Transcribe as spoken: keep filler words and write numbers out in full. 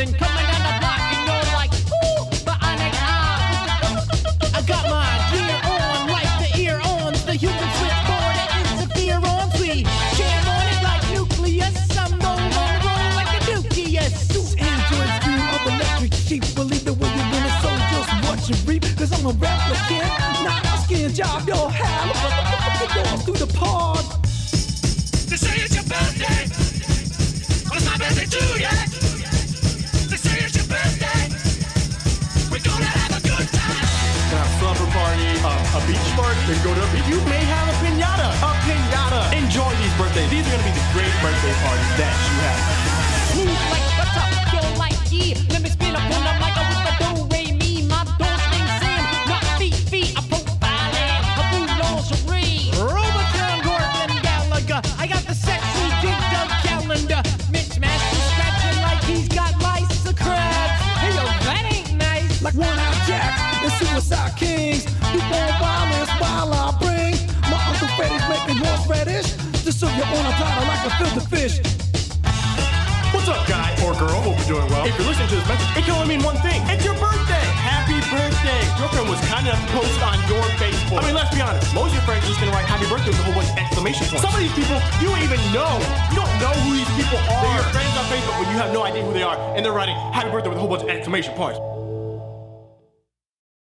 person coming down the block and you're like, ooh, but I ain't out. I got my gear on, like the ear on, the human switchboard and interfere on. We jam on it like nucleus. I'm going on the roll like a nucleus. Two androids dream of electric sheep. Believe it when you're gonna sow, just watch and reap. Cause I'm a replicant, not a skin job. Yo, how the fuck going through the pod? They say it's your birthday. Well, it's my birthday too, yeah. They say it's your birthday. We're gonna have a good time. Can have a slumber party, uh, a beach party, then go to a beach. You may have a piñata, a piñata. Enjoy these birthdays. These are gonna be the great birthday parties that you have. Smooth like butter, yo like yeah. Let me spin up on the mic with the do re mi. My doors sting sim, not feet feet. I profiling, a blue lingerie. Robotron, Gorgon, Gallagher. I got the sexy gigged up calendar. Mitch Master scratching like he's got mice or crabs. Hey yo, that ain't nice. Like one-eyed jacks and suicide kings. You born violence while I bring my Uncle Freddy's making horseradish to serve you on a platter like a filter fish. What's up, guy or girl? Hope you're doing well. If you're listening to this message, it can only mean one thing. It's your birthday. Happy birthday. Your friend was kind enough to post on your Facebook. I mean, let's be honest. Most of your friends are just going to write happy birthday with a whole bunch of exclamation points. Some of these people, you don't even know. You don't know who these people are. They're your friends on Facebook, but you have no idea who they are. And they're writing happy birthday with a whole bunch of exclamation points.